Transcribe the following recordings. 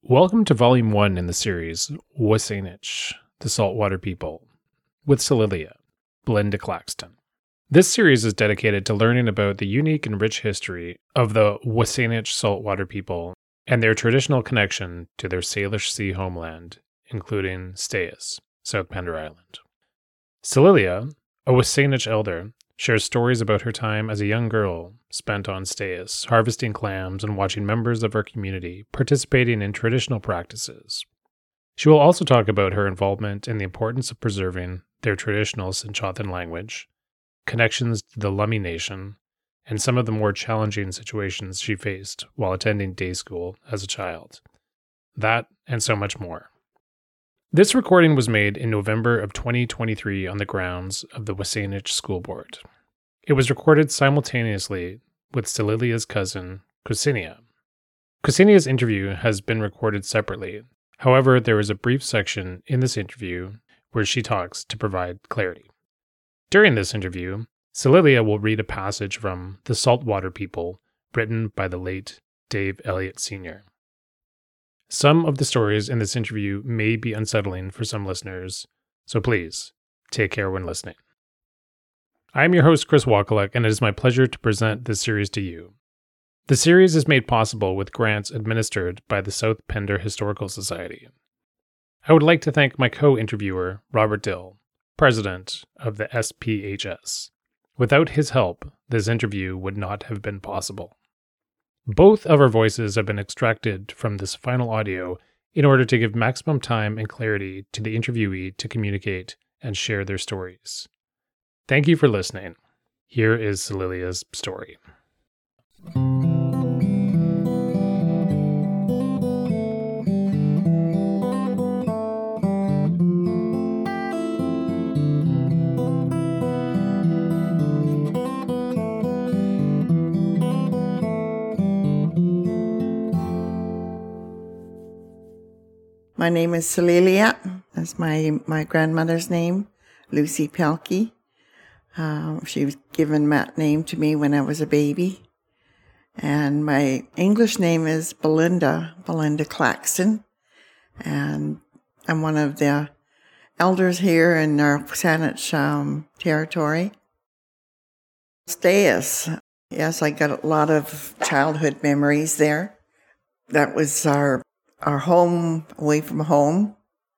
Welcome to Volume 1 in the series, WSÁNEĆ, The Saltwater People, with Celilia, Belinda Claxton. This series is dedicated to learning about the unique and rich history of the WSÁNEĆ saltwater people and their traditional connection to their Salish Sea homeland, including Staes, South Pender Island. Celilia, a WSÁNEĆ elder, shares stories about her time as a young girl spent on Staes, harvesting clams and watching members of her community participating in traditional practices. She will also talk about her involvement in the importance of preserving their traditional Sinchothan language, connections to the Lummi Nation, and some of the more challenging situations she faced while attending day school as a child. That and so much more. This recording was made in November of 2023 on the grounds of the WSÁNEĆ School Board. It was recorded simultaneously with Celilia's cousin, Ksenia. Ksenia's interview has been recorded separately. However, there is a brief section in this interview where she talks to provide clarity. During this interview, Celilia will read a passage from The Saltwater People, written by the late Dave Elliott Sr. Some of the stories in this interview may be unsettling for some listeners, so please take care when listening. I am your host, Chris Wakalek, and it is my pleasure to present this series to you. The series is made possible with grants administered by the South Pender Historical Society. I would like to thank my co-interviewer, Robert Dill, president of the SPHS. Without his help, this interview would not have been possible. Both of our voices have been extracted from this final audio in order to give maximum time and clarity to the interviewee to communicate and share their stories. Thank you for listening. Here is Celilia's story. My name is Celilia. That's my grandmother's name, Lucy Pelkey. She was given that name to me when I was a baby. And my English name is Belinda Claxton. And I'm one of the elders here in our WSÁNEĆ territory. Staes. Yes, I got a lot of childhood memories there. That was our home away from home.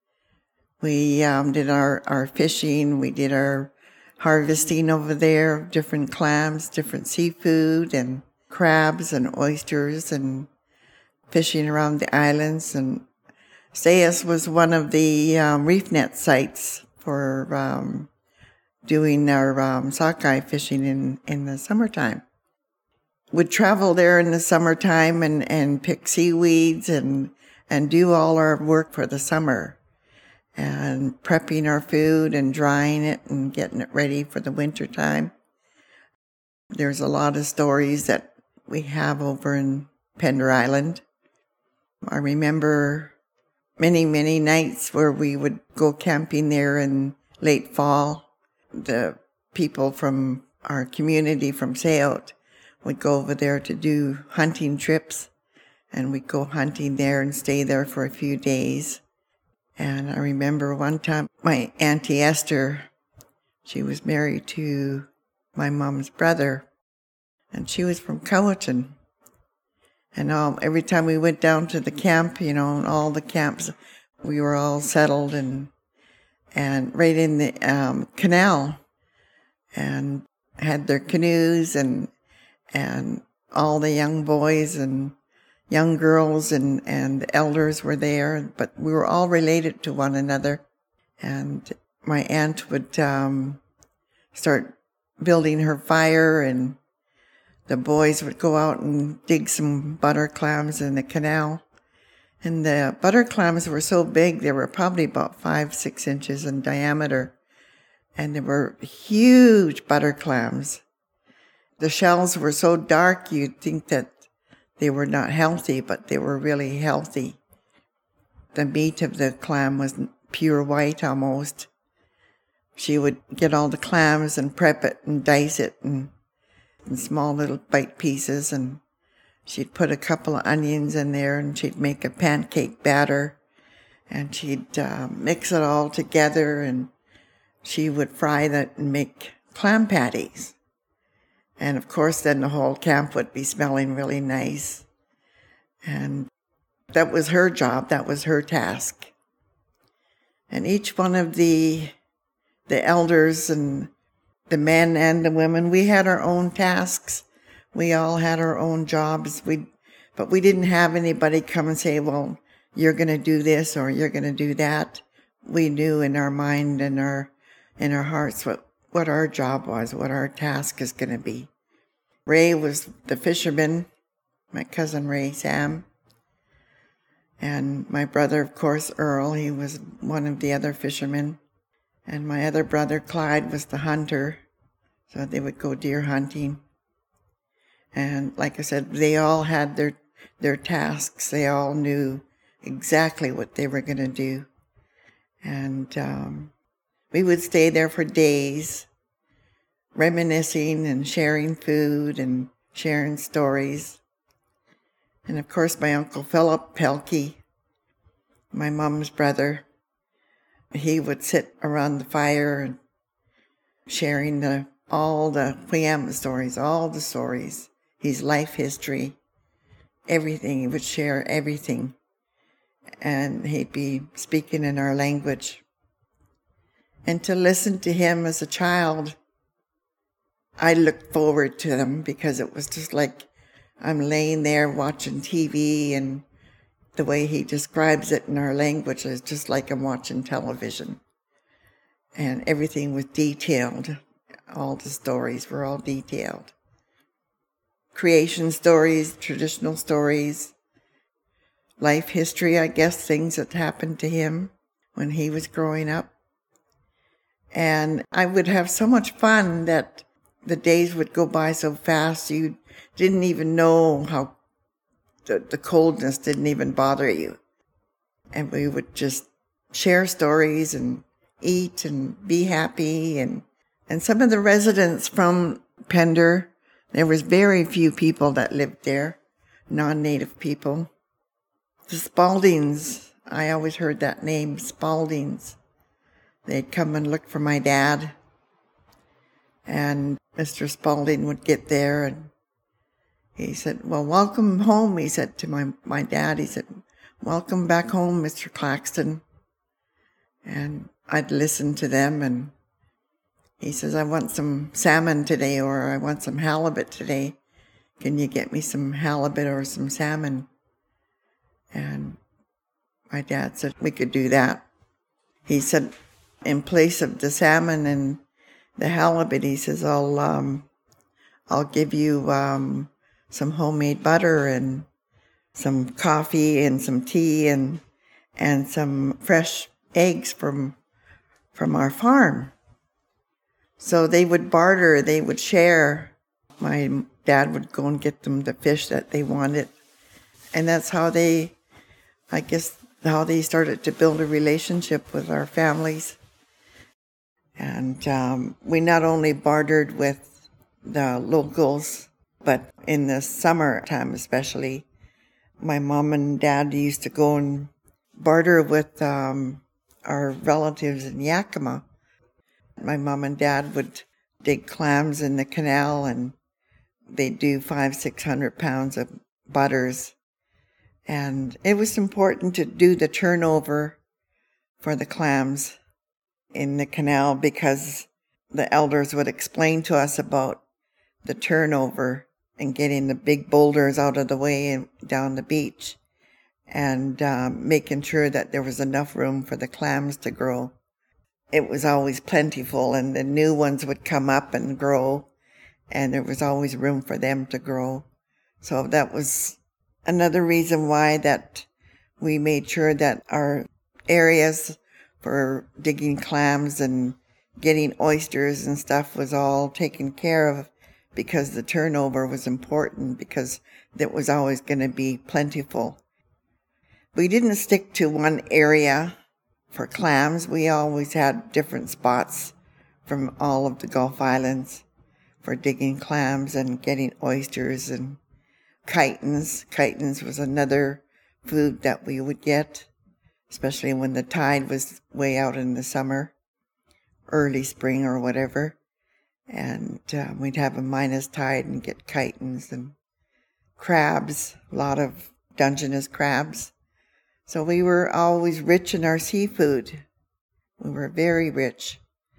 We did our fishing. We did our harvesting over there, different clams, different seafood, and crabs and oysters, and fishing around the islands. And Staes was one of the reef net sites for doing our sockeye fishing in the summertime. We'd travel there in the summertime and pick seaweeds and do all our work for the summer, and prepping our food and drying it and getting it ready for the winter time. There's a lot of stories that we have over in Pender Island. I remember many, many nights where we would go camping there in late fall. The people from our community from Sayout would go over there to do hunting trips, and we'd go hunting there and stay there for a few days. And I remember one time my Auntie Esther, she was married to my mom's brother, and she was from Cowichan. And every time we went down to the camp, all the camps, we were all settled and right in the canal, and had their canoes, and all the young boys and young girls and the elders were there, but we were all related to one another. And my aunt would start building her fire, and the boys would go out and dig some butter clams in the canal. And the butter clams were so big, they were probably about 5-6 inches in diameter. And they were huge butter clams. The shells were so dark, you'd think that they were not healthy, but they were really healthy. The meat of the clam was pure white almost. She would get all the clams and prep it and dice it in small little bite pieces and She'd put a couple of onions in there, and she'd make a pancake batter, and she'd mix it all together, and she would fry that and make clam patties. And of course, then the whole camp would be smelling really nice. And that was her job. That was her task. And each one of the elders and the men and the women, we had our own tasks. We all had our own jobs. But we didn't have anybody come and say, well, you're going to do this or you're going to do that. We knew in our mind and in our hearts what our job was, what our task is going to be. Ray was the fisherman, my cousin Ray, Sam. And my brother, of course, Earl, he was one of the other fishermen. And my other brother, Clyde, was the hunter. So they would go deer hunting. And like I said, they all had their tasks. They all knew exactly what they were going to do. And we would stay there for days, reminiscing and sharing food and sharing stories. And of course, my Uncle Philip Pelkey, my mom's brother, he would sit around the fire and sharing all the Quiyama stories, all the stories, his life history, everything. He would share everything. And he'd be speaking in our language. And to listen to him as a child, I looked forward to them because it was just like I'm laying there watching TV, and the way he describes it in our language is just like I'm watching television. And everything was detailed. All the stories were all detailed. Creation stories, traditional stories, life history, I guess, things that happened to him when he was growing up. And I would have so much fun that the days would go by so fast you didn't even know how the coldness didn't even bother you. And we would just share stories and eat and be happy. And some of the residents from Pender, there was very few people that lived there, non-native people. The Spaldings, I always heard that name, Spaldings. They'd come and look for my dad. And Mr. Spalding would get there and he said, well, welcome home, he said to my dad. He said, welcome back home, Mr. Claxton. And I'd listen to them, and he says, I want some salmon today, or I want some halibut today. Can you get me some halibut or some salmon? And my dad said we could do that. He said, in place of the salmon and the halibut, he says, I'll give you some homemade butter and some coffee and some tea and some fresh eggs from our farm. So they would barter, they would share. My dad would go and get them the fish that they wanted. And that's how they started to build a relationship with our families. And we not only bartered with the locals, but in the summertime especially, my mom and dad used to go and barter with our relatives in Yakima. My mom and dad would dig clams in the canal, and they'd do 500-600 pounds of butters. And it was important to do the turnover for the clams in the canal because the elders would explain to us about the turnover and getting the big boulders out of the way and down the beach, and making sure that there was enough room for the clams to grow. It was always plentiful, and the new ones would come up and grow, and there was always room for them to grow. So that was another reason why that we made sure that our areas for digging clams and getting oysters and stuff was all taken care of, because the turnover was important, because it was always going to be plentiful. We didn't stick to one area for clams. We always had different spots from all of the Gulf Islands for digging clams and getting oysters. And chitons. Chitons was another food that we would get, especially when the tide was way out in the summer, early spring or whatever. And we'd have a minus tide and get chitons and crabs, a lot of Dungeness crabs. So we were always rich in our seafood. We were very rich.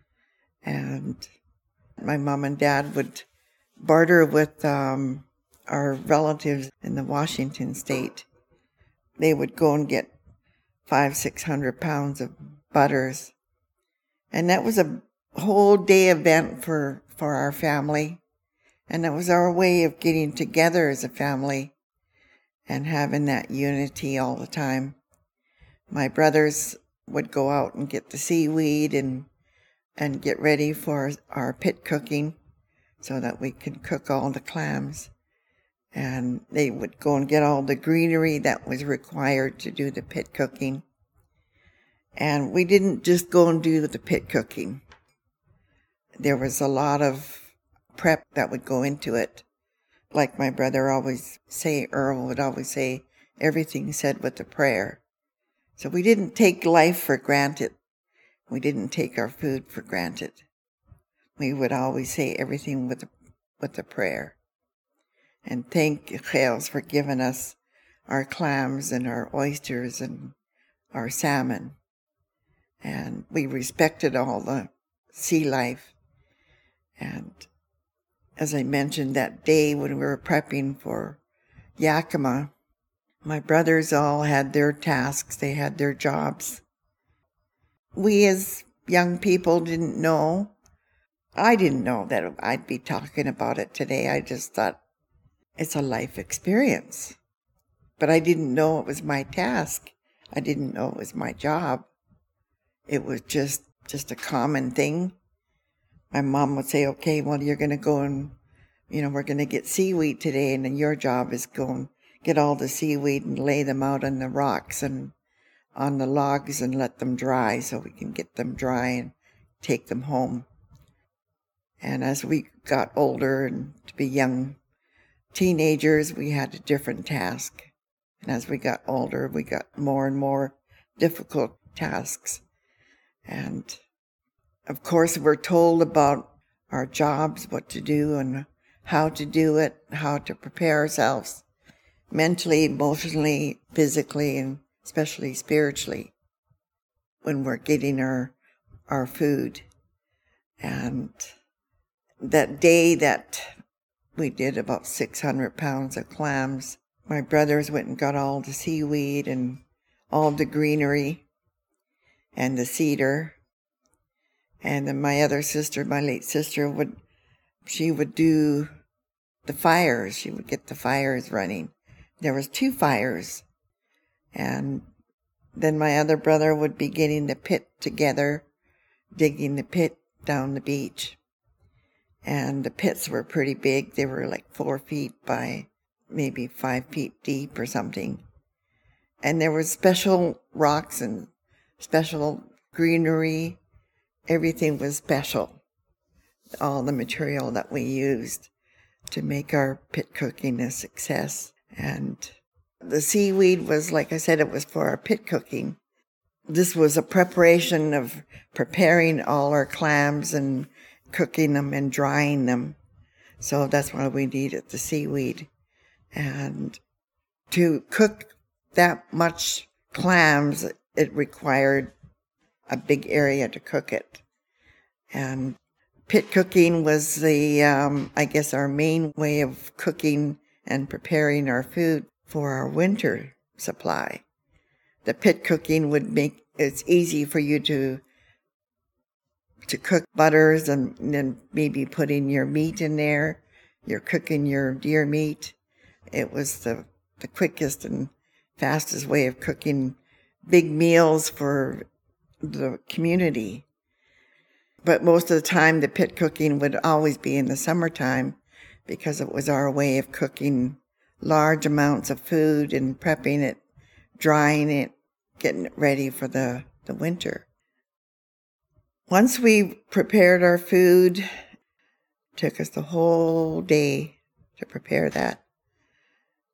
And my mom and dad would barter with our relatives in the Washington state. They would go and get 500-600 pounds of butters. And that was a whole day event for our family. And that was our way of getting together as a family and having that unity all the time. My brothers would go out and get the seaweed and get ready for our pit cooking so that we could cook all the clams. And they would go and get all the greenery that was required to do the pit cooking. And we didn't just go and do the pit cooking. There was a lot of prep that would go into it. Like my brother always say, Earl would always say, everything said with a prayer. So we didn't take life for granted. We didn't take our food for granted. We would always say everything with a prayer. And thank Gels for giving us our clams and our oysters and our salmon. And we respected all the sea life. And as I mentioned, that day when we were prepping for Yakima, my brothers all had their tasks. They had their jobs. We as young people didn't know. I didn't know that I'd be talking about it today. I just thought it's a life experience. But I didn't know it was my task. I didn't know it was my job. It was just a common thing. My mom would say, okay, well, you're going to go and, we're going to get seaweed today, and then your job is go and get all the seaweed and lay them out on the rocks and on the logs and let them dry so we can get them dry and take them home. And as we got older and to be young teenagers, we had a different task. And as we got older, we got more and more difficult tasks. And of course, we're told about our jobs, what to do and how to do it, how to prepare ourselves mentally, emotionally, physically, and especially spiritually when we're getting our food. And that day that we did about 600 pounds of clams, my brothers went and got all the seaweed and all the greenery and the cedar. And then my other sister, my late sister, would do the fires. She would get the fires running. There was 2 fires. And then my other brother would be getting the pit together, digging the pit down the beach. And the pits were pretty big. They were like 4 feet by maybe 5 feet deep or something. And there were special rocks and special greenery. Everything was special. All the material that we used to make our pit cooking a success. And the seaweed was, like I said, it was for our pit cooking. This was a preparation of preparing all our clams and cooking them and drying them. So that's why we needed the seaweed. And to cook that much clams, it required a big area to cook it. And pit cooking was our main way of cooking and preparing our food for our winter supply. The pit cooking would make it's easy for you to cook butters and then maybe putting your meat in there. You're cooking your deer meat. It was the quickest and fastest way of cooking big meals for the community. But most of the time, the pit cooking would always be in the summertime because it was our way of cooking large amounts of food and prepping it, drying it, getting it ready for the winter. Once we prepared our food, it took us the whole day to prepare that.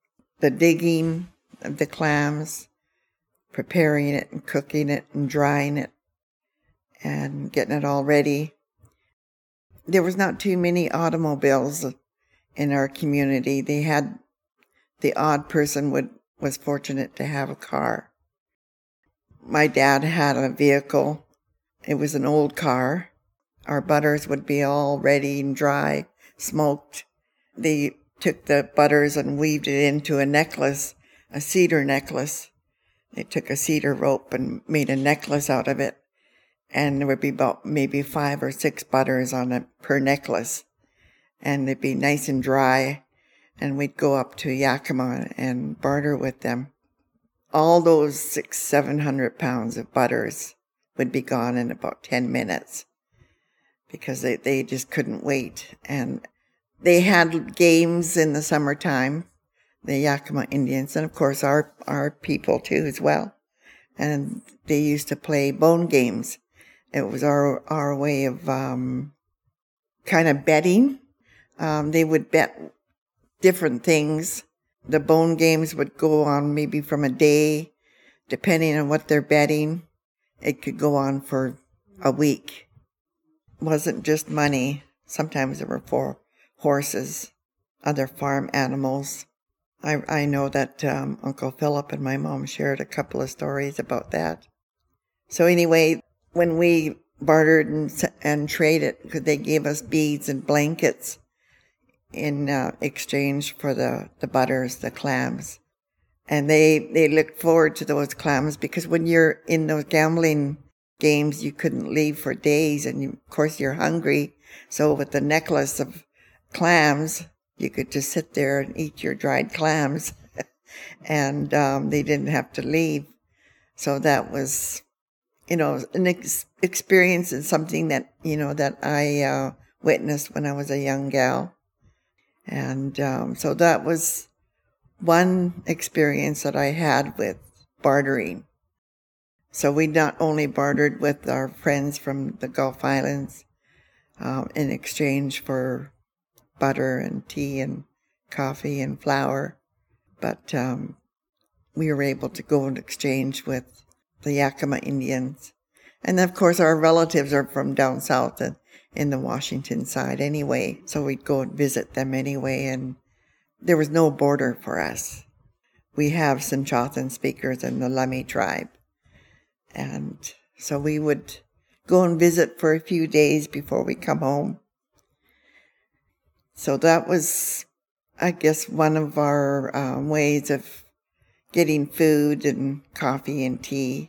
the digging of the clams, preparing it and cooking it and drying it and getting it all ready. There was not too many automobiles in our community. They had, the odd person was fortunate to have a car. My dad had a vehicle. It was an old car. Our butters would be all ready and dry, smoked. They took the butters and weaved it into a necklace, a cedar necklace. They took a cedar rope and made a necklace out of it. And there would be about maybe 5 or 6 butters on it per necklace. And they'd be nice and dry. And we'd go up to Yakima and barter with them. All those 600-700 pounds of butters would be gone in about 10 minutes because they just couldn't wait. And they had games in the summertime, the Yakima Indians, and of course our people too as well. And they used to play bone games. It was our way of kind of betting. They would bet different things. The bone games would go on maybe from a day, depending on what they're betting. It could go on for a week. It wasn't just money. Sometimes there were 4 horses, other farm animals. I know that Uncle Philip and my mom shared a couple of stories about that. So anyway, when we bartered and traded, because they gave us beads and blankets in exchange for the butters, the clams. And they looked forward to those clams because when you're in those gambling games, you couldn't leave for days. And of course, you're hungry. So with the necklace of clams, you could just sit there and eat your dried clams. And they didn't have to leave. So that was, an experience and something that, that I witnessed when I was a young gal. And so that was one experience that I had with bartering. So we not only bartered with our friends from the Gulf Islands in exchange for butter and tea and coffee and flour, but we were able to go and exchange with the Yakima Indians. And of course, our relatives are from down south in the Washington side anyway, so we'd go and visit them anyway, and there was no border for us. We have Sinchothan speakers in the Lummi tribe, and so we would go and visit for a few days before we come home. So that was, I guess, one of our ways of getting food and coffee and tea.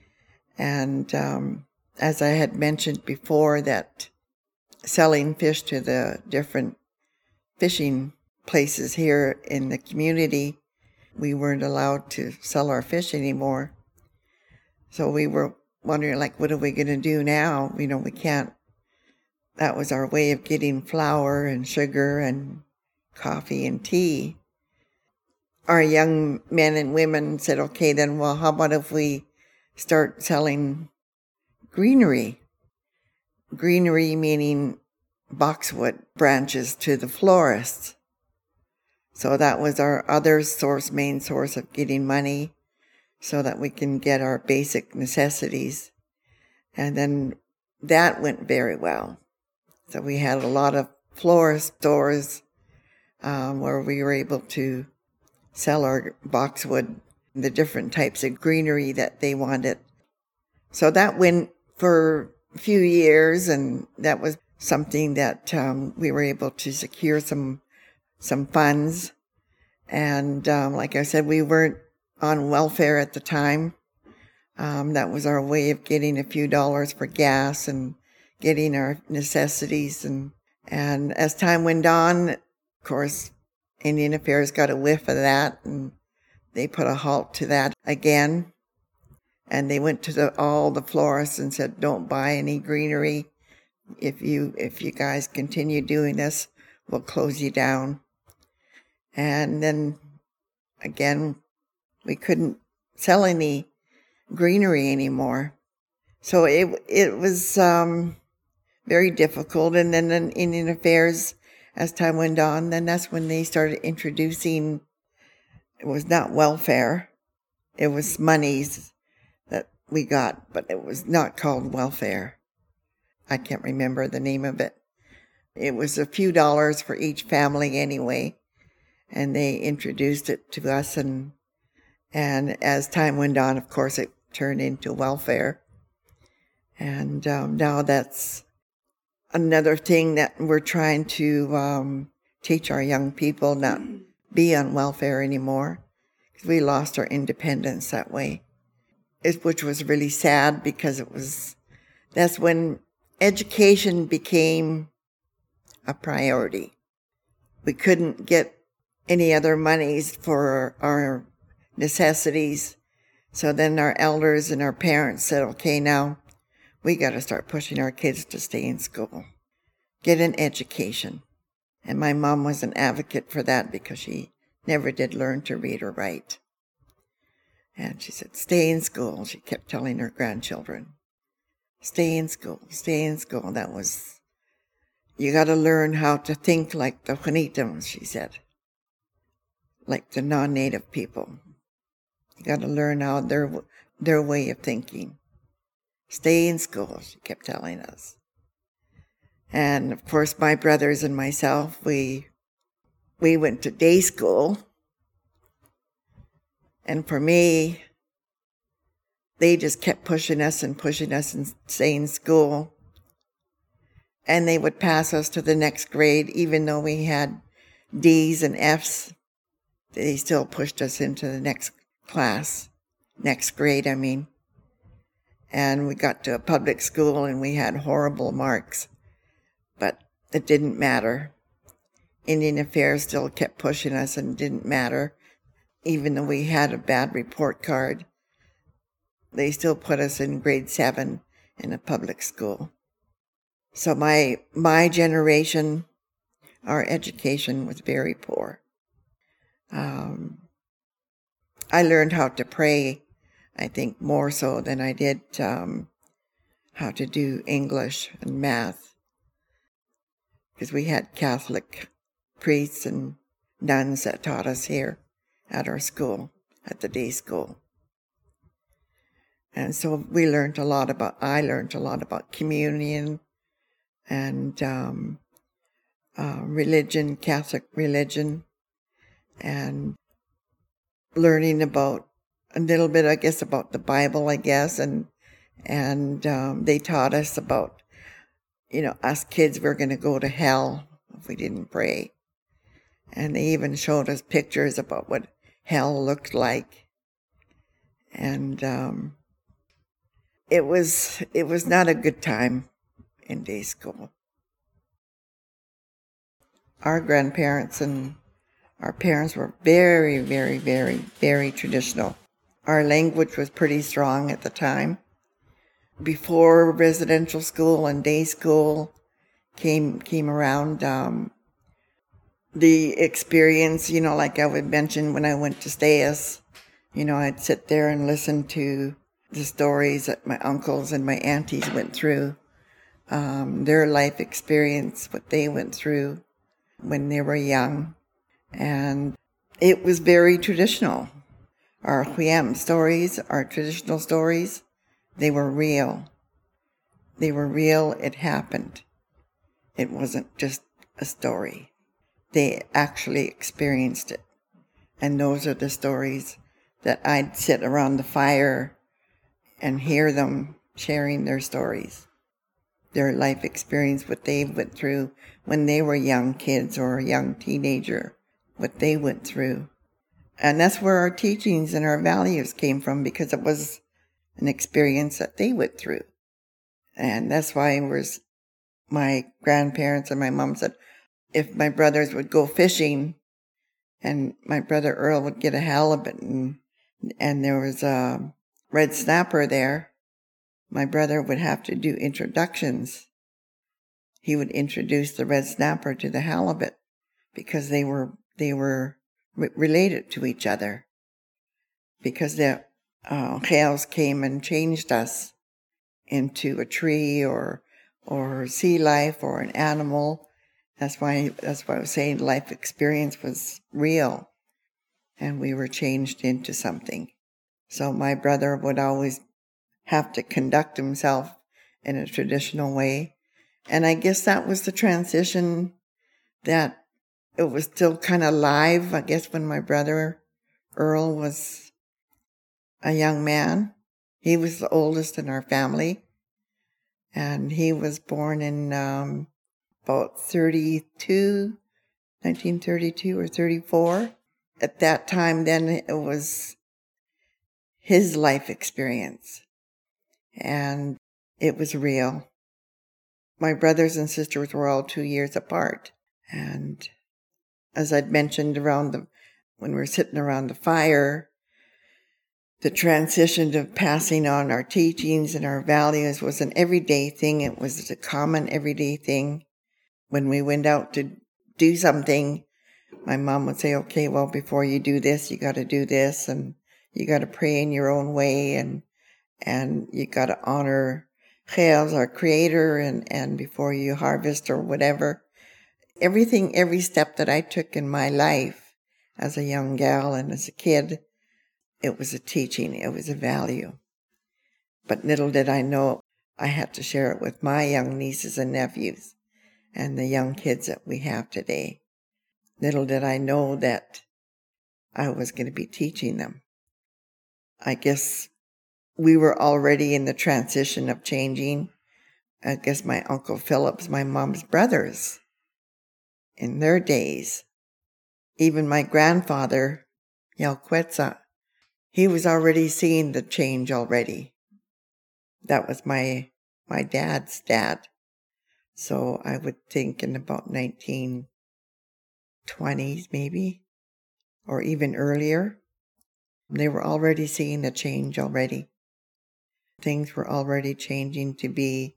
And as I had mentioned before, that selling fish to the different fishing places here in the community, we weren't allowed to sell our fish anymore. So we were wondering, what are we going to do now? We can't. That was our way of getting flour and sugar and coffee and tea. Our young men and women said, okay, then, well, how about if we start selling greenery? Greenery meaning boxwood branches to the florists. So that was our other main source of getting money so that we can get our basic necessities. And then that went very well. So we had a lot of florist stores where we were able to sell our boxwood, the different types of greenery that they wanted. So that went for a few years, and that was something that we were able to secure some funds. And like I said, we weren't on welfare at the time. That was our way of getting a few dollars for gas and getting our necessities. And as time went on, of course, Indian Affairs got a whiff of that, and they put a halt to that again. And they went to all the florists and said, don't buy any greenery. If you guys continue doing this, we'll close you down. And then again, we couldn't sell any greenery anymore. So it was very difficult. And then in Indian Affairs, as time went on, then that's when they started introducing It was not welfare. It was monies that we got, but it was not called welfare. I can't remember the name of it. It was a few dollars for each family anyway, and they introduced it to us, and as time went on, of course, it turned into welfare. And now that's another thing that we're trying to teach our young people, not be on welfare anymore, because we lost our independence that way, which was really sad, because that's when education became a priority. We couldn't get any other monies for our necessities. So then our elders and our parents said, okay, now we got to start pushing our kids to stay in school, get an education. And my mom was an advocate for that, because she never did learn to read or write. And she said, stay in school. She kept telling her grandchildren, stay in school, stay in school. That was, you got to learn how to think like the Juanitams, she said, like the non-native people. You got to learn how their way of thinking. Stay in school, she kept telling us. And of course, my brothers and myself, we went to day school. And for me, they just kept pushing us and stay in school. And they would pass us to the next grade, even though we had D's and F's. They still pushed us into the next class, next grade, I mean. And we got to a public school and we had horrible marks. But it didn't matter. Indian Affairs still kept pushing us, and it didn't matter. Even though we had a bad report card, they still put us in grade 7 in a public school. So my generation, our education was very poor. I learned how to pray, I think, more so than I did how to do English and math, because we had Catholic priests and nuns that taught us here at our school, at the day school. And so I learned a lot about communion and religion, Catholic religion, and learning about a little bit, I guess, about the Bible, I guess, and they taught us about, us kids were going to go to hell if we didn't pray. And they even showed us pictures about what hell looked like. And it was not a good time in day school. Our grandparents and our parents were very, very, very, very traditional. Our language was pretty strong at the time. Before residential school and day school came around, the experience, like I would mention when I went to STAEUS, I'd sit there and listen to the stories that my uncles and my aunties went through, their life experience, what they went through when they were young. And it was very traditional. Our Huyam stories, our traditional stories, they were real. They were real. It happened. It wasn't just a story. They actually experienced it. And those are the stories that I'd sit around the fire and hear them sharing their stories, their life experience, what they went through when they were young kids or a young teenager, what they went through. And that's where our teachings and our values came from, because it was an experience that they went through. And that's why my grandparents and my mom said, if my brothers would go fishing and my brother Earl would get a halibut and there was a red snapper there, my brother would have to do introductions. He would introduce the red snapper to the halibut, because they were related to each other, because the Khels came and changed us into a tree or sea life or an animal. That's why I was saying life experience was real. and we were changed into something. So my brother would always have to conduct himself in a traditional way. And I guess that was the transition, that it was still kind of live, I guess, when my brother Earl was a young man. He was the oldest in our family, and he was born in about 1932 or 34. At that time, then, it was his life experience, and it was real. My brothers and sisters were all 2 years apart, and as I'd mentioned when we were sitting around the fire, the transition to passing on our teachings and our values was an everyday thing. It was a common everyday thing. When we went out to do something, my mom would say, okay, well, before you do this, you got to do this, and you got to pray in your own way, and you got to honor Chel, our creator, and before you harvest or whatever. Every step that I took in my life as a young gal and as a kid, it was a teaching, it was a value. But little did I know I had to share it with my young nieces and nephews and the young kids that we have today. Little did I know that I was going to be teaching them. I guess we were already in the transition of changing. I guess my Uncle Philip's, my mom's brothers, in their days, even my grandfather, Yalquetza, he was already seeing the change already. That was my dad's dad. So I would think in about 1920s maybe, or even earlier, they were already seeing the change already. Things were already changing to be,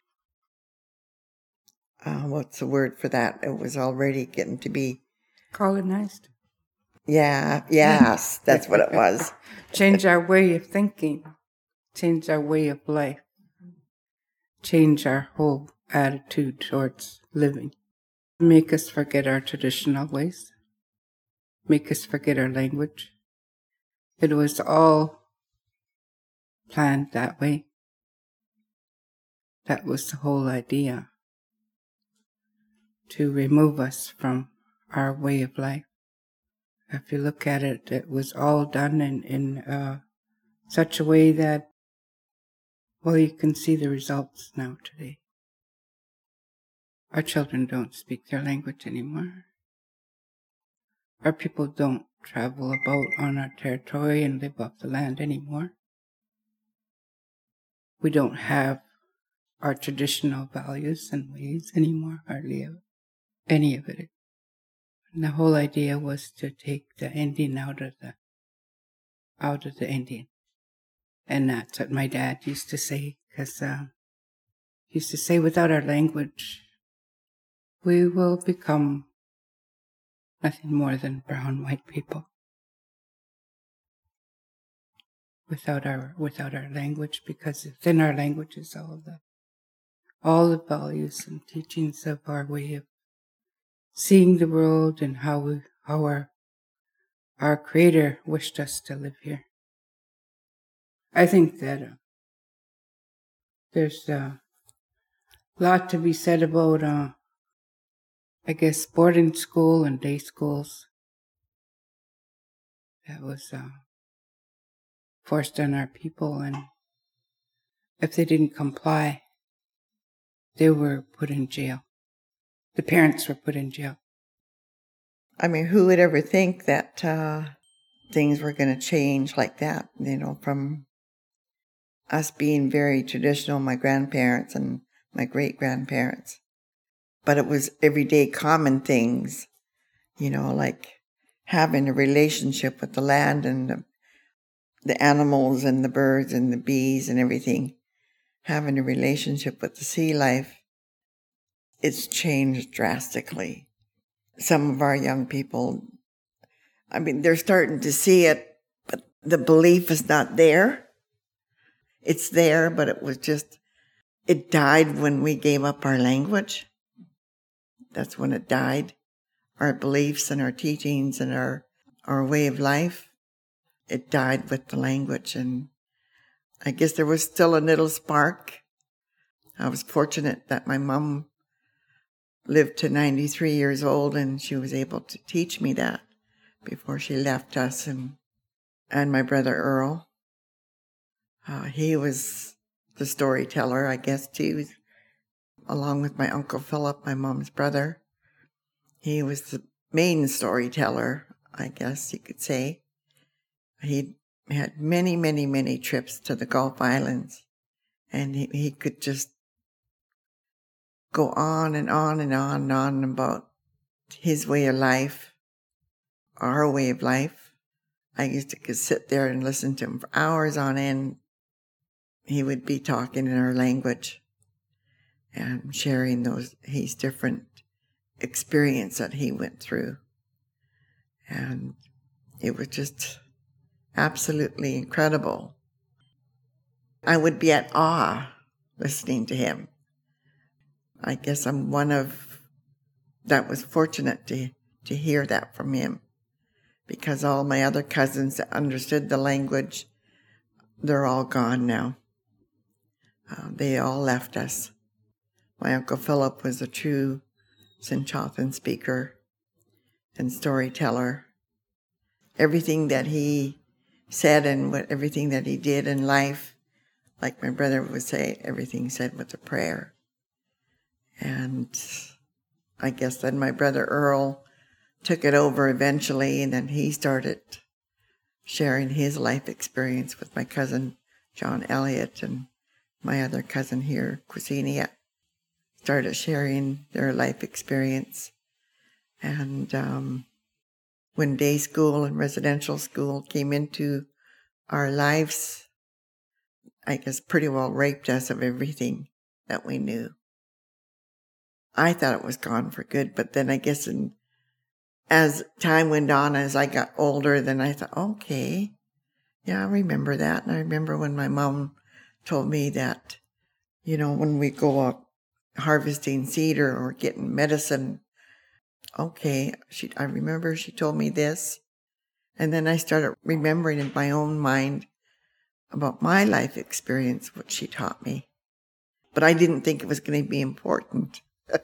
what's the word for that? It was already getting to be colonized. Yeah, yes, that's what it was. Change our way of thinking, change our way of life, change our whole attitude towards living. Make us forget our traditional ways, make us forget our language. It was all planned that way. That was the whole idea, to remove us from our way of life. If you look at it, it was all done in such a way that, well, you can see the results now today. Our children don't speak their language anymore. Our people don't travel about on our territory and live off the land anymore. We don't have our traditional values and ways anymore, hardly any of it. And the whole idea was to take the Indian out of the Indian. And that's what my dad used to say, because he used to say, without our language, we will become nothing more than brown white people. Without our language, because within our language is all the values and teachings of our way of seeing the world and how our Creator wished us to live here. I think that there's a lot to be said about, I guess, boarding school and day schools. That was forced on our people, and if they didn't comply, they were put in jail. The parents were put in jail. I mean, who would ever think that things were going to change like that, from us being very traditional, my grandparents and my great-grandparents. But it was everyday common things, like having a relationship with the land and the animals and the birds and the bees and everything, having a relationship with the sea life. It's changed drastically. Some of our young people, they're starting to see it, but the belief is not there. It's there, but it died when we gave up our language. That's when it died. Our beliefs and our teachings and our our way of life, it died with the language. And I guess there was still a little spark. I was fortunate that my mom lived to 93 years old, and she was able to teach me that before she left us. And my brother Earl, he was the storyteller, I guess, too, along with my Uncle Philip, my mom's brother. He was the main storyteller, I guess you could say. He had many, many, many trips to the Gulf Islands, and he could just go on and on and on and on about his way of life, our way of life. I used to could sit there and listen to him for hours on end. He would be talking in our language and sharing his different experience that he went through. And it was just absolutely incredible. I would be at awe listening to him. I guess I'm one of that was fortunate to hear that from him, because all my other cousins that understood the language, they're all gone now. They all left us. My Uncle Philip was a true Sinchothan speaker and storyteller. Everything that he said and everything that he did in life, like my brother would say, everything said with a prayer. And I guess then my brother Earl took it over eventually, and then he started sharing his life experience with my cousin John Elliott, and my other cousin here, Quissinia, started sharing their life experience. And when day school and residential school came into our lives, I guess pretty well raped us of everything that we knew. I thought it was gone for good, but then I guess as time went on, as I got older, then I thought, okay, yeah, I remember that. And I remember when my mom told me that, when we go out harvesting cedar or getting medicine, okay, I remember she told me this. And then I started remembering in my own mind about my life experience, what she taught me. But I didn't think it was going to be important.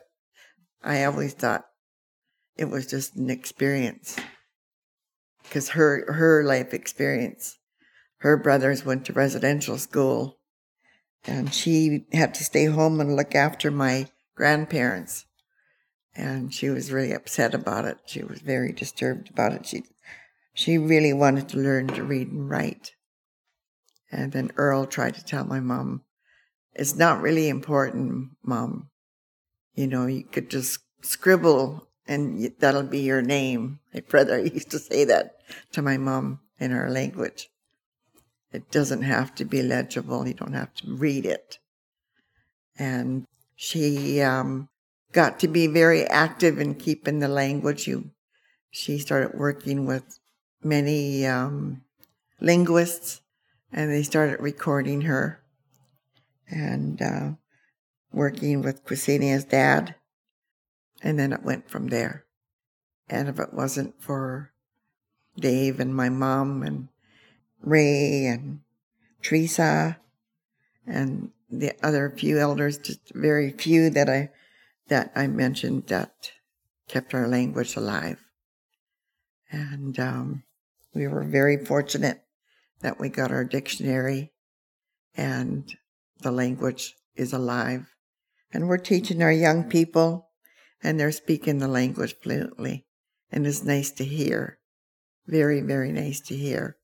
I always thought it was just an experience, because her life experience, her brothers went to residential school, and she had to stay home and look after my grandparents, and she was really upset about it. She was very disturbed about it. She really wanted to learn to read and write. And then Earl tried to tell my mom, it's not really important, Mom. You could just scribble and that'll be your name. My brother used to say that to my mom in our language. It doesn't have to be legible. You don't have to read it. And she got to be very active in keeping the language. She started working with many linguists, and they started recording her and working with Quissinia's dad. And then it went from there. And if it wasn't for Dave and my mom and Ray and Teresa and the other few elders, just very few that I mentioned, that kept our language alive. And we were very fortunate that we got our dictionary, and the language is alive. And we're teaching our young people, and they're speaking the language fluently. And it's nice to hear. Very, very nice to hear.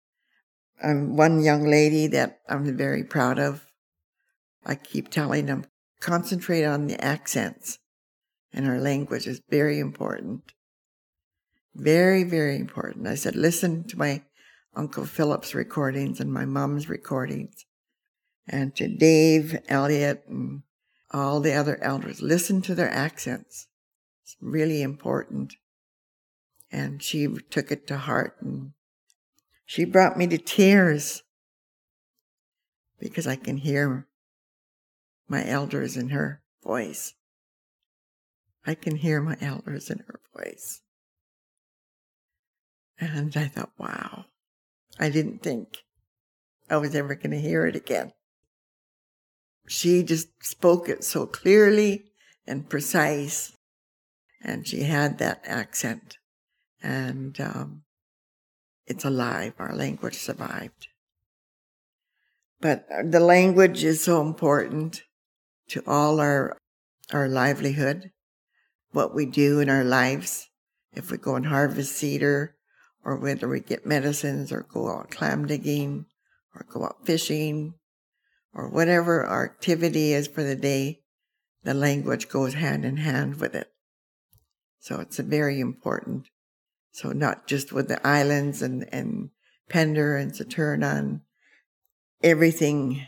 One young lady that I'm very proud of, I keep telling them, concentrate on the accents in our language is very important. Very, very important. I said, listen to my Uncle Philip's recordings and my mom's recordings, and to Dave, Elliott, and all the other elders. Listen to their accents. It's really important. And she took it to heart, and she brought me to tears, because I can hear my elders in her voice. I can hear my elders in her voice. And I thought, wow, I didn't think I was ever going to hear it again. She just spoke it so clearly and precise, and she had that accent. And it's alive. Our language survived. But the language is so important to all our livelihood, what we do in our lives. If we go and harvest cedar, or whether we get medicines, or go out clam digging, or go out fishing, or whatever our activity is for the day, the language goes hand in hand with it. So it's very important. So not just with the islands and Pender and Saturna, everything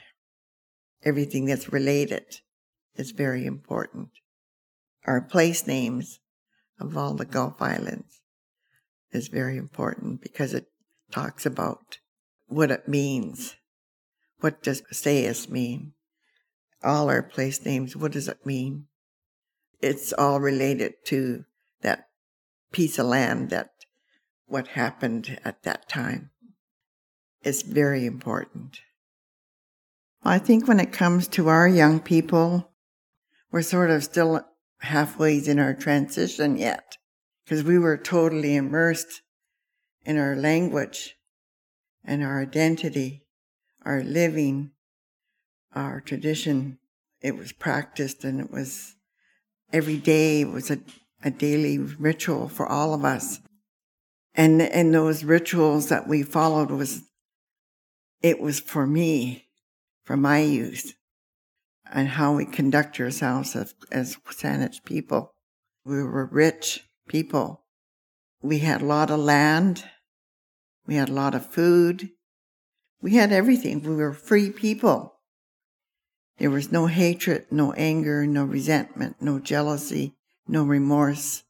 that's related is very important. Our place names of all the Gulf Islands is very important because it talks about what it means. What does Sayas mean? All our place names, what does it mean? It's all related to that piece of land, that what happened at that time. It's very important. I think when it comes to our young people, we're sort of still halfway in our transition yet, because we were totally immersed in our language and our identity, our living, our tradition. It was practiced, and it was every day. It was a daily ritual for all of us. And those rituals that we followed was for me, for my youth, and how we conduct ourselves as Saanich people. We were rich people. We had a lot of land. We had a lot of food. We had everything. We were free people. There was no hatred, no anger, no resentment, no jealousy, no remorse.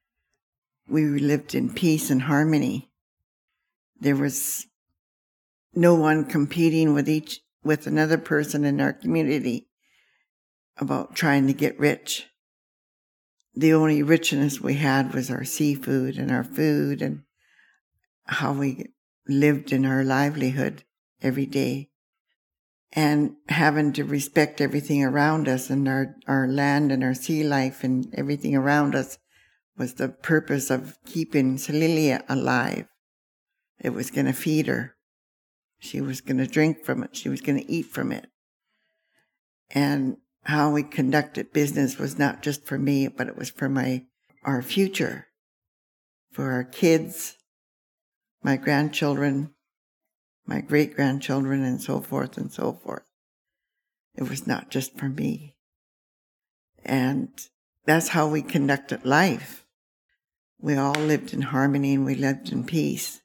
We lived in peace and harmony. There was no one competing with another person in our community about trying to get rich. The only richness we had was our seafood and our food and how we lived in our livelihood every day. And having to respect everything around us, and our land and our sea life and everything around us was the purpose of keeping Salilia alive. It was going to feed her. She was going to drink from it. She was going to eat from it. And how we conducted business was not just for me, but it was for our future, for our kids, my grandchildren, my great-grandchildren, and so forth and so forth. It was not just for me. And that's how we conducted life. We all lived in harmony and we lived in peace.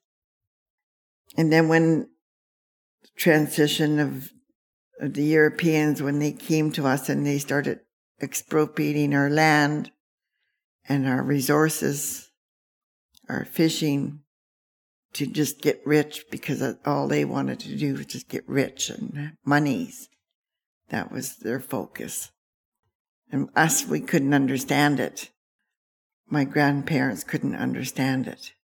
And then when the transition of the Europeans, when they came to us and they started expropriating our land and our resources, our fishing, to just get rich, because all they wanted to do was just get rich and monies. That was their focus. And us, we couldn't understand it. My grandparents couldn't understand it.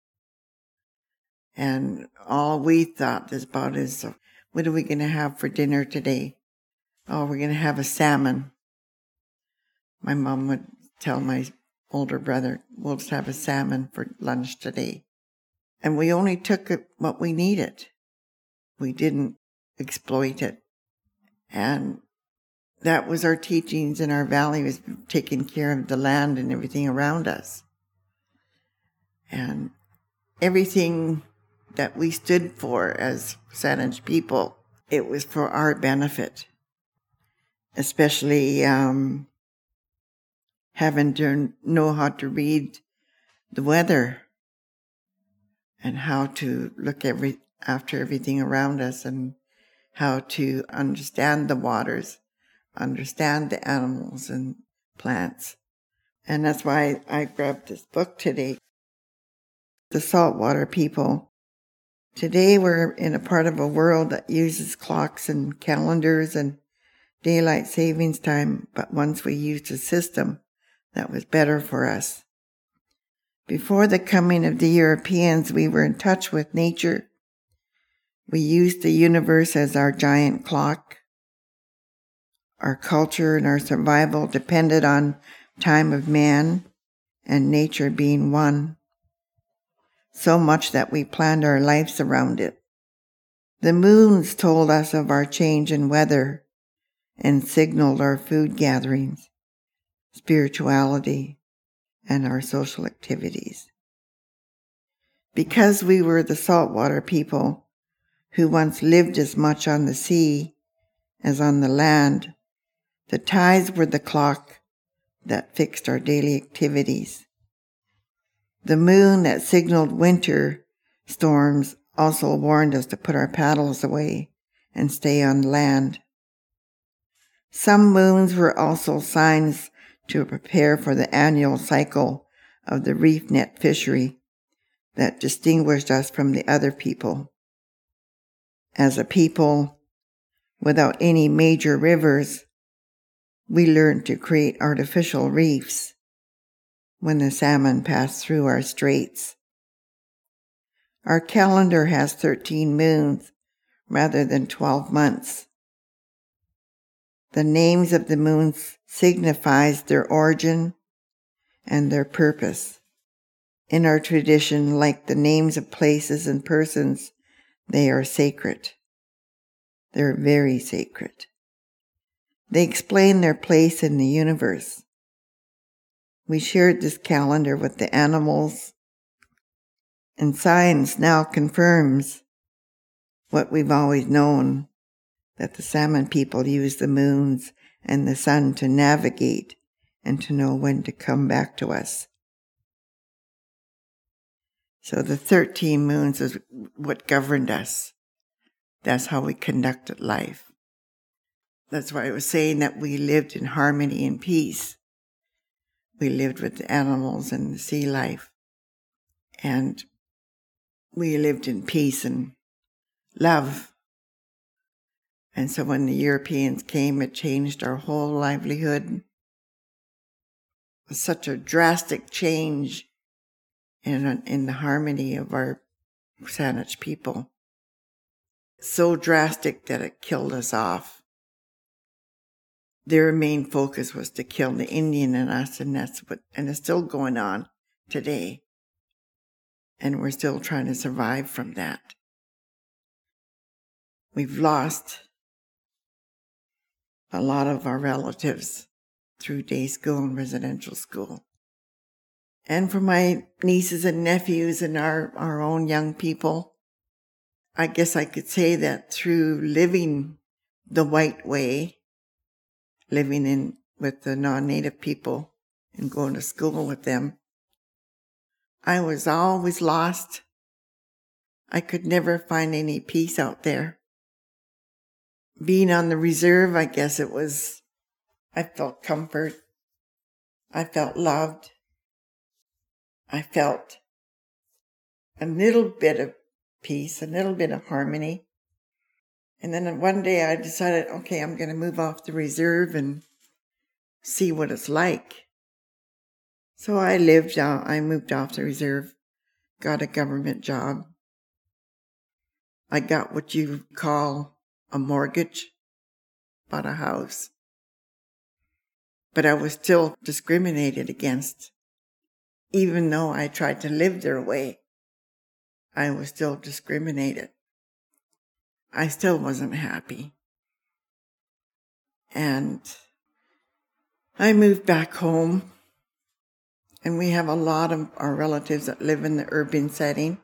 And all we thought about is, what are we going to have for dinner today? Oh, we're going to have a salmon. My mom would tell my older brother, we'll just have a salmon for lunch today. And we only took what we needed. We didn't exploit it. And that was our teachings and our values, taking care of the land and everything around us. And everything that we stood for as Saanich people, it was for our benefit. Especially having to know how to read the weather and how to look after everything around us, and how to understand the waters, understand the animals and plants. And that's why I grabbed this book today, The Saltwater People. Today we're in a part of a world that uses clocks and calendars and daylight savings time, but once we used a system that was better for us. Before the coming of the Europeans, we were in touch with nature. We used the universe as our giant clock. Our culture and our survival depended on time of man and nature being one. So much that we planned our lives around it. The moons told us of our change in weather and signaled our food gatherings, spirituality, and our social activities. Because we were the saltwater people who once lived as much on the sea as on the land, the tides were the clock that fixed our daily activities. The moon that signaled winter storms also warned us to put our paddles away and stay on land. Some moons were also signs to prepare for the annual cycle of the reef net fishery that distinguished us from the other people. As a people, without any major rivers, we learned to create artificial reefs when the salmon passed through our straits. Our calendar has 13 moons rather than 12 months. The names of the moons signifies their origin and their purpose. In our tradition, like the names of places and persons, they are sacred. They're very sacred. They explain their place in the universe. We shared this calendar with the animals, and science now confirms what we've always known, that the salmon people use the moons and the sun to navigate and to know when to come back to us. So the 13 moons is what governed us. That's how we conducted life. That's why I was saying that we lived in harmony and peace. We lived with the animals and the sea life. And we lived in peace and love. And so when the Europeans came, it changed our whole livelihood. It was such a drastic change in the harmony of our Saanich people. So drastic that it killed us off. Their main focus was to kill the Indian in us, and it's still going on today. And we're still trying to survive from that. We've lost a lot of our relatives through day school and residential school. And for my nieces and nephews and our own young people, I guess I could say that through living the white way, living with the non-native people and going to school with them, I was always lost. I could never find any peace out there. Being on the reserve, I guess I felt comfort. I felt loved. I felt a little bit of peace, a little bit of harmony. And then one day I decided, okay, I'm going to move off the reserve and see what it's like. So I moved off the reserve, got a government job. I got what you call a mortgage, bought a house. But I was still discriminated against. Even though I tried to live their way, I was still discriminated. I still wasn't happy. And I moved back home, and we have a lot of our relatives that live in the urban setting.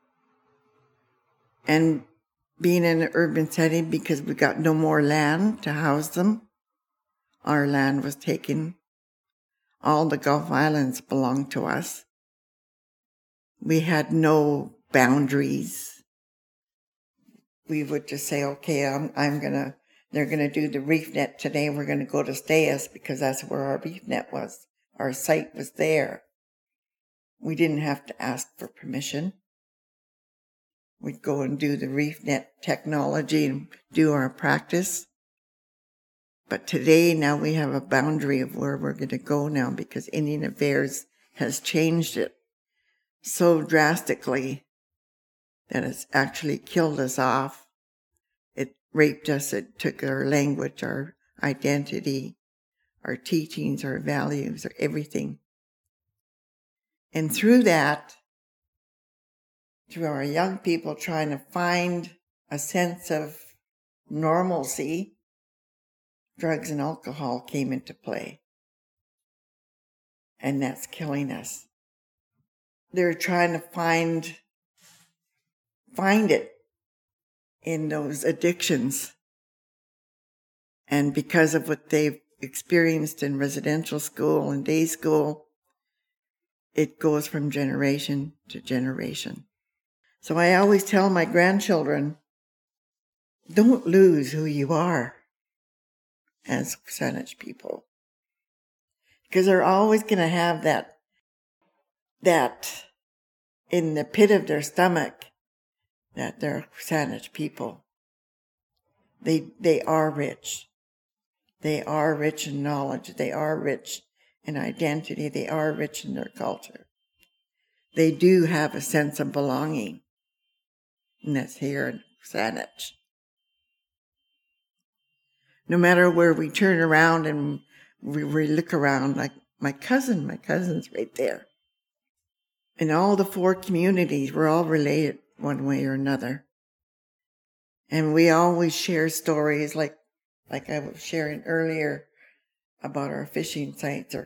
And being in an urban setting, because we got no more land to house them, our land was taken. All the Gulf Islands belonged to us. We had no boundaries. We would just say, okay, they're gonna do the reef net today. We're gonna go to Stayas because that's where our reef net was. Our site was there. We didn't have to ask for permission. We'd go and do the reef net technology and do our practice. But today, now we have a boundary of where we're going to go now because Indian Affairs has changed it. so drastically that it's actually killed us off. It raped us. It took our language, our identity, our teachings, our values, our everything. And through that, through our young people trying to find a sense of normalcy, drugs and alcohol came into play. And that's killing us. They're trying to find it in those addictions. And because of what they've experienced in residential school and day school, it goes from generation to generation. So I always tell my grandchildren, don't lose who you are as Saanich people. Because they're always going to have that in the pit of their stomach, that they're Saanich people. They are rich. They are rich in knowledge. They are rich in identity. They are rich in their culture. They do have a sense of belonging. And that's here in Saanich. No matter where we turn around and we look around, like my cousin's right there. In all the 4 communities, we're all related one way or another. And we always share stories like I was sharing earlier about our fishing sites,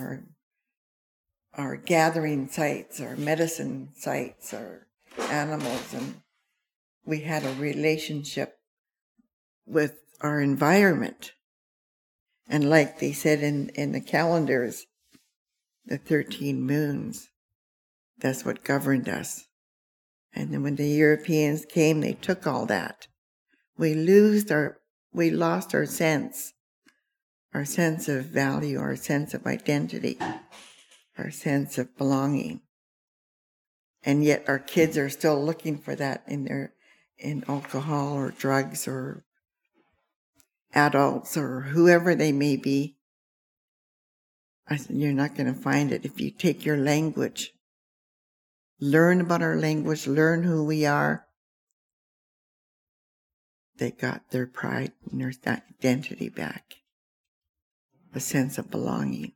our gathering sites, our medicine sites, our animals. And we had a relationship with our environment. And like they said in the calendars, the 13 moons, that's what governed us. And then when the Europeans came, they took all that. We lost our sense of value, our sense of identity, our sense of belonging. And yet our kids are still looking for that in alcohol or drugs or adults or whoever they may be. I said, you're not going to find it if you take your language. Learn about our language, learn who we are. They got their pride and their identity back. A sense of belonging.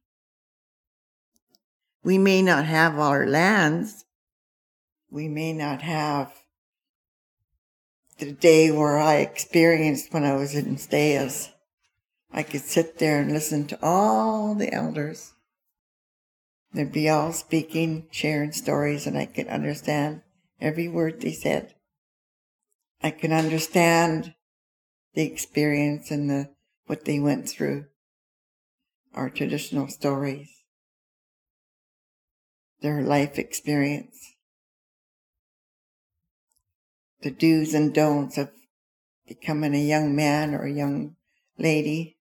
We may not have our lands. We may not have the day where I experienced when I was in Stayas. I could sit there and listen to all the elders. They'd be all speaking, sharing stories, and I could understand every word they said. I could understand the experience and what they went through, our traditional stories, their life experience, the do's and don'ts of becoming a young man or a young lady.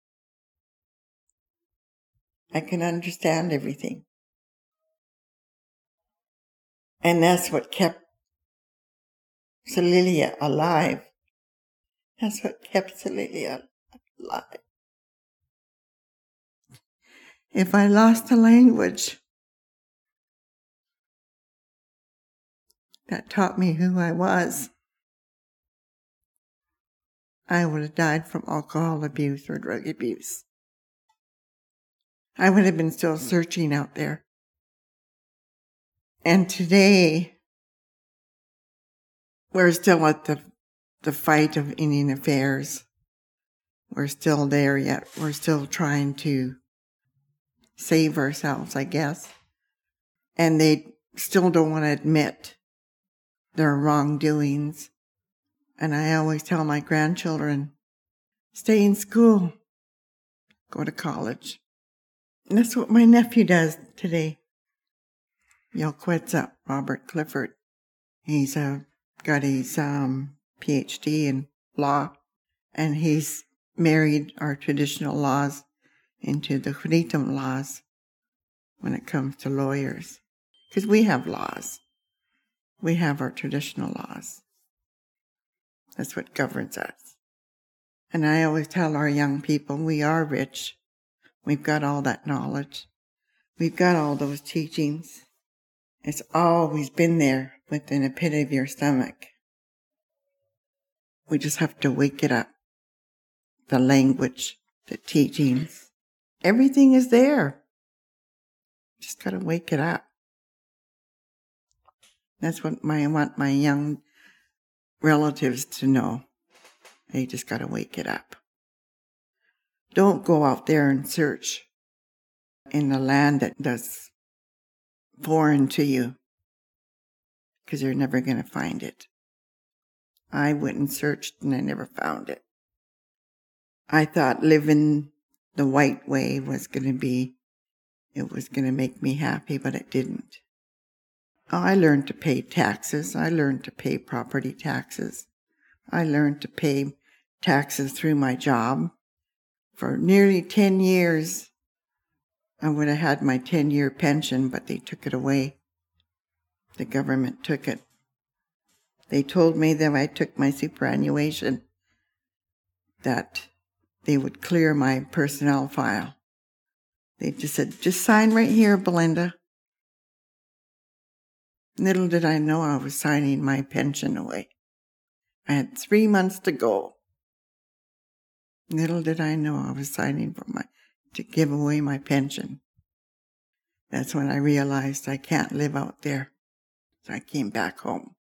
I can understand everything. And that's what kept Solilia alive. That's what kept Solilia alive. If I lost the language that taught me who I was, I would have died from alcohol abuse or drug abuse. I would have been still searching out there. And today, we're still at the fight of Indian affairs. We're still there yet. We're still trying to save ourselves, I guess. And they still don't want to admit their wrongdoings. And I always tell my grandchildren, stay in school, go to college. And that's what my nephew does today. Yelquetza, Robert Clifford. He's got his PhD in law, and he's married our traditional laws into the Huritum laws when it comes to lawyers. Because we have laws. We have our traditional laws. That's what governs us. And I always tell our young people, we are rich. We've got all that knowledge. We've got all those teachings. It's always been there within a pit of your stomach. We just have to wake it up. The language, the teachings, everything is there. Just got to wake it up. That's what I want my young relatives to know. They just got to wake it up. Don't go out there and search in the land that's foreign to you, because you're never going to find it. I went and searched and I never found it. I thought living the white way was going to make me happy, but it didn't. I learned to pay taxes. I learned to pay property taxes. I learned to pay taxes through my job. For nearly 10 years, I would have had my 10-year pension, but they took it away. The government took it. They told me that I took my superannuation, that they would clear my personnel file. They just said, just sign right here, Belinda. Little did I know I was signing my pension away. I had 3 months to go. Little did I know I was signing to give away my pension. That's when I realized I can't live out there. So I came back home.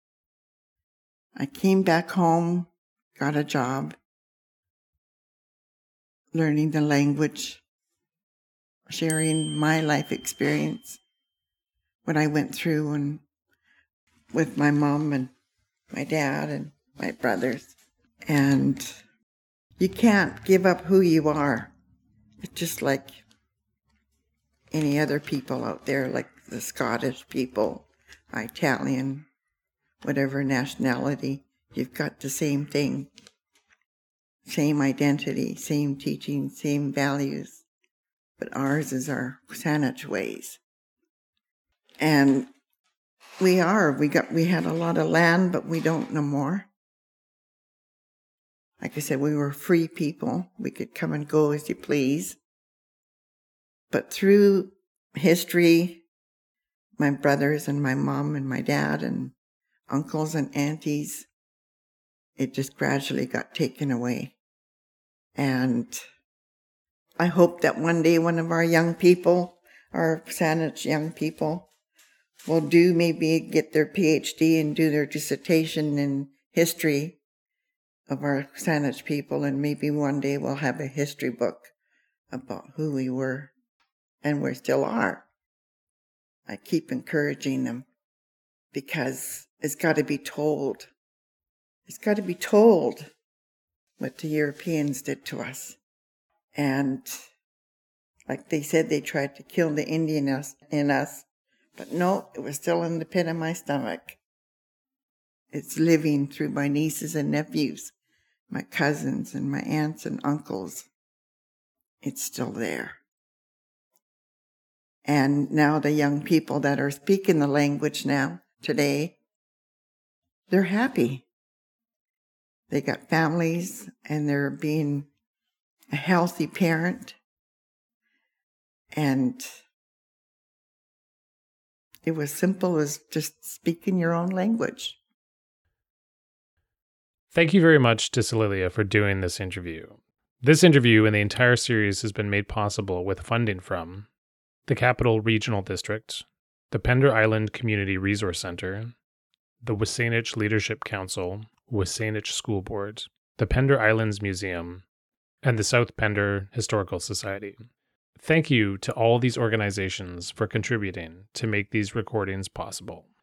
I came back home, got a job, learning the language, sharing my life experience, what I went through, and with my mom and my dad and my brothers. And you can't give up who you are. It's just like any other people out there, like the Scottish people, Italian, whatever nationality. You've got the same thing, same identity, same teaching, same values. But ours is our Saanich ways. And we had a lot of land, but we don't no more. Like I said, we were free people. We could come and go as you please. But through history, my brothers and my mom and my dad and uncles and aunties, it just gradually got taken away. And I hope that one day one of our young people, our Saanich young people, will maybe get their PhD and do their dissertation in history of our Saanich people, and maybe one day we'll have a history book about who we were, and we still are. I keep encouraging them, because it's got to be told. It's got to be told what the Europeans did to us. And like they said, they tried to kill the Indian in us, but no, it was still in the pit of my stomach. It's living through my nieces and nephews, my cousins and my aunts and uncles. It's still there. And now the young people that are speaking the language now, today, they're happy. They got families, and they're being a healthy parent. And it was simple as just speaking your own language. Thank you very much to Celilia for doing this interview. This interview and the entire series has been made possible with funding from the Capital Regional District, the Pender Island Community Resource Center, the WSÁNEĆ Leadership Council, WSÁNEĆ School Board, the Pender Islands Museum, and the South Pender Historical Society. Thank you to all these organizations for contributing to make these recordings possible.